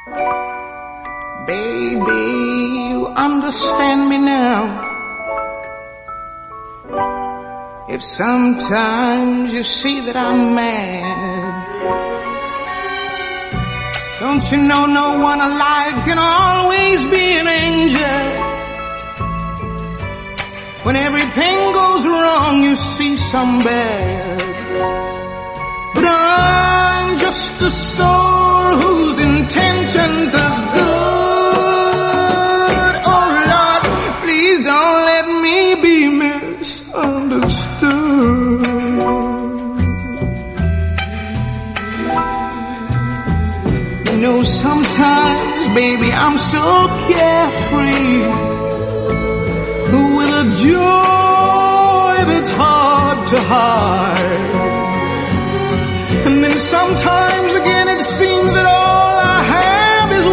Baby, you understand me now. If sometimes you see that I'm mad, don't you know no one alive can always be an angel? When everything goes wrong, you see some bad. But I'm just a soul whose intentions are good. Oh Lord, please don't let me be misunderstood. You know, sometimes, baby, I'm so carefree, with a joy that's hard to hide. And then sometimes again it seems that all I have is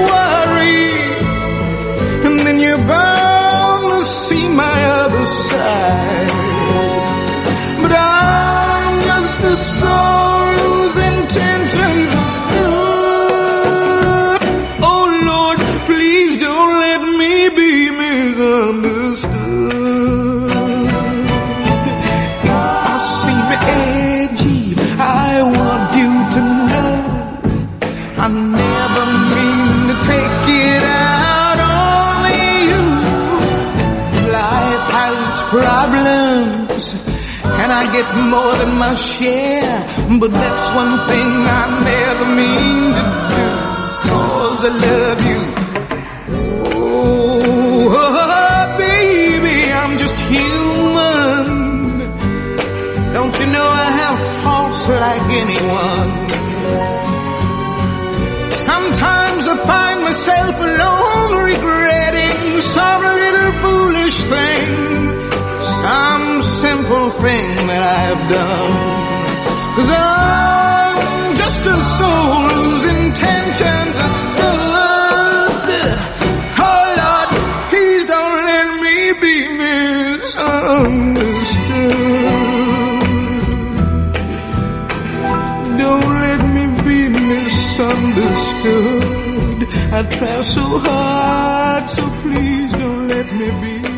worry. And then you're bound to see my other side. But I'm just a soul whose intentions are good. Oh Lord, please don't let me be misunderstood. I seem edgy, I want you to know I never mean to take it out on you. Life has its problems, and I get more than my share, but that's one thing I never mean to do, 'cause I love you. Oh, baby, I'm just human. Don't you know I have faults like anyone? Sometimes I find myself alone regretting some little foolish thing, some simple thing that I've done. 'Cause I'm just a soul whose intentions are good. Oh Lord, please don't let me be misunderstood. Don't let me be misunderstood. I try so hard, so please don't let me be